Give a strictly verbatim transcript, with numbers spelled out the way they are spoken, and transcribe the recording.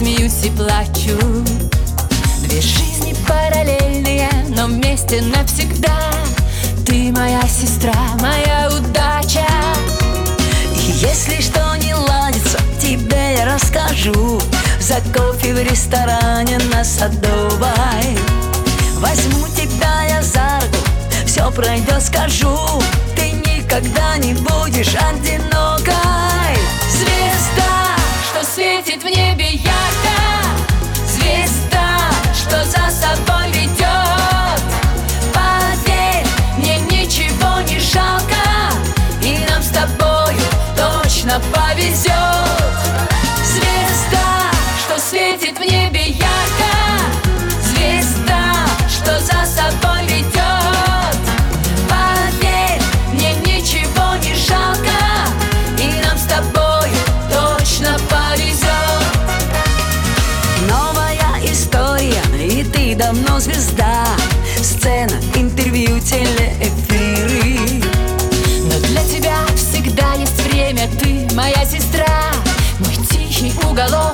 смеюсь и плачу. Две жизни параллельные, но вместе навсегда. Ты моя сестра, моя удача. И если что не ладится, тебе я расскажу. За кофе в ресторане на Садовой возьму тебя я за руку, все пройдет, скажу. Ты никогда не будешь одинокой. Звезда, что светит в небе ярко, звезда, что за собой ведет. Поверь, мне ничего не жалко, и нам с тобою точно повезет. Звезда, что светит в небе ярко, звезда, что за собой ведет. Поверь, мне ничего не жалко, и нам с тобою точно повезет. Новая история, и ты давно звезда. Сцена, интервью, телеэфиры. Но для тебя всегда есть время. Ты моя сестра, мой тихий уголок,